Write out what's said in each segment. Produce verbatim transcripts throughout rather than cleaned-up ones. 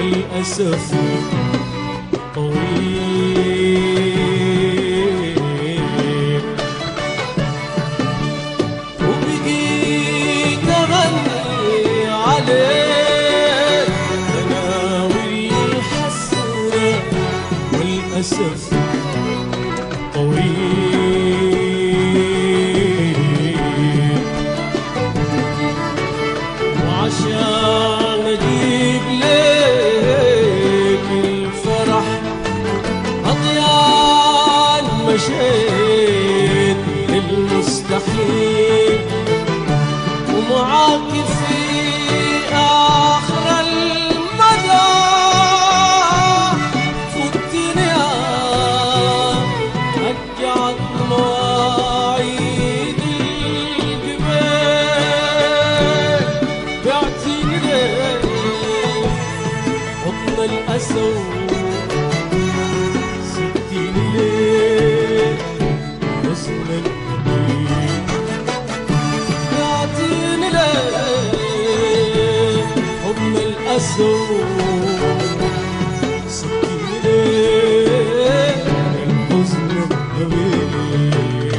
والأسف طويل، وبقيت أغني عليه تناوي الحسرة والأسف طويل، وعشان أجيب لك الفرح أضيان مشيت للمستحيل، ومعاك في آخر المدى فتني رجعت مواعيد القبيل، بعتني ليه حضن الأسود، سبتيني ليه حزن القبيل، بعتني ليه حضن الأسود، سبتيني ليه الحزن القبيل.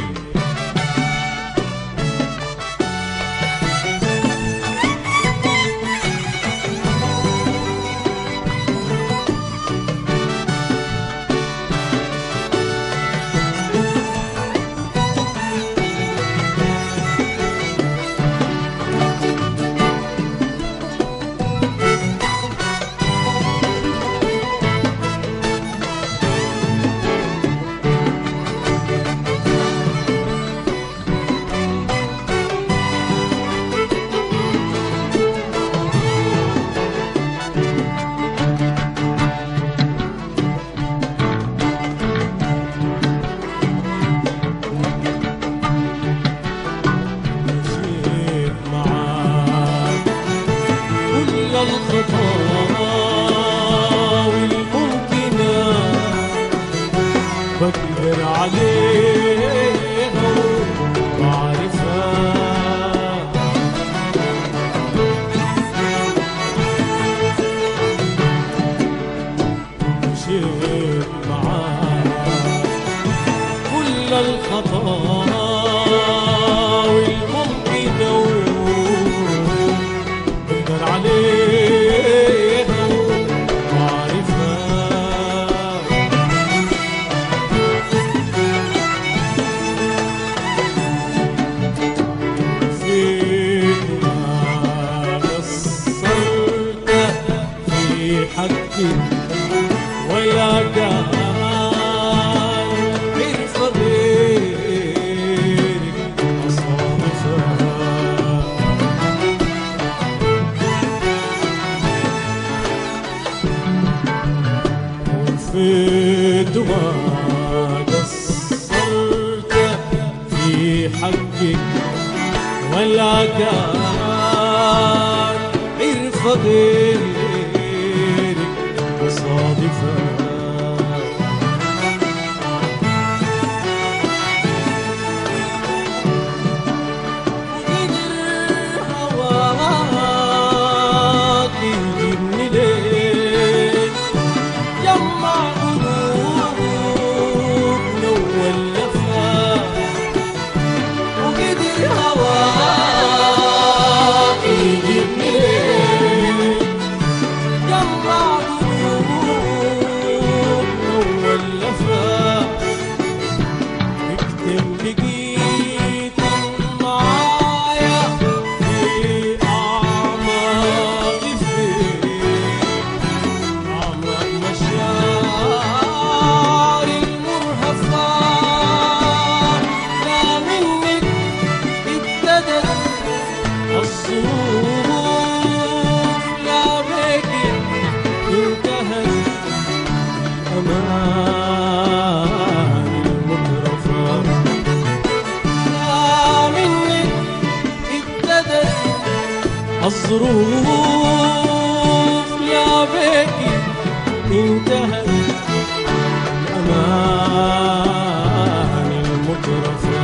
الخطاوي الممكنة بقدر عليها وبعرفها، مشيت معاك كل الخطاوي الممكنة بقدر عليها وبعرفها، فين ما قصرت في حقي ولا قال عرف غيرك أصادفها، وفيت ما قصرت في حقك ولا كان عرف غيرك مصادفة، وقدر هواك يجيبني ليه جمع قلوبنا وولفها، وقدر هواك يجيبني ليه جمع قلوبنا وولفها، اكتم بقيت معايا في أعماق فين أعماق مشاعر المرهفة، لا منك ابتدت الظروف، لا بك انتهت الأمان المترفة، لا منك ابتدت الظروف، لا بك انتهت الأمان المترفة.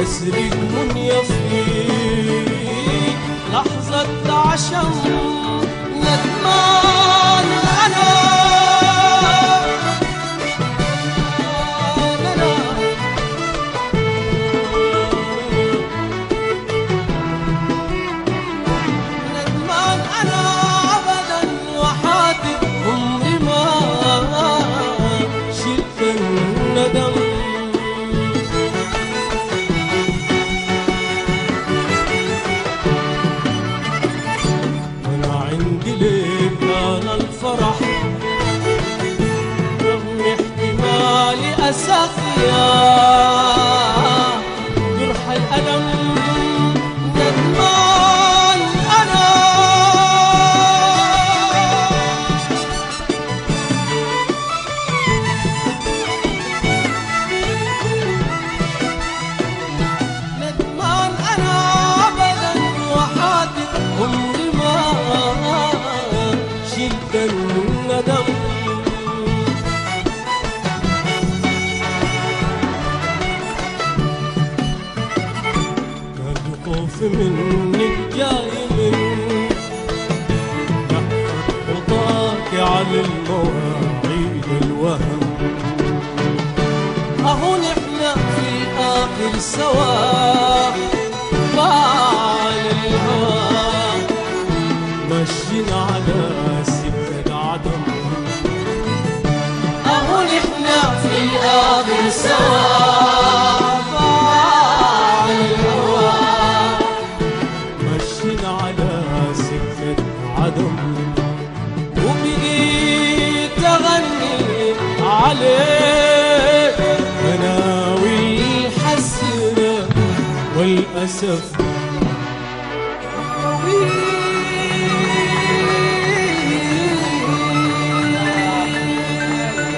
يسرق منية في لحظة عشم ندمان أنا ندمان أنا أبدا وحاتم عمري ما شلت الندم الفرح رغم احتمالي أسافيا جرح الألم ندمان أنا ندمان أنا أبدا وحاتم عمري ما شلت الندم كان خوف منك جاي من لحظة خطاك على المواعيد الوهم أهو نحن في الآخر سوا بعد الهوى ماشيين على سكة عدم أهو نحن في الآخر سوا بعد الهوى ماشيين على سكة عدم وبقيت أغني عليك مناوي الحسرة والأسف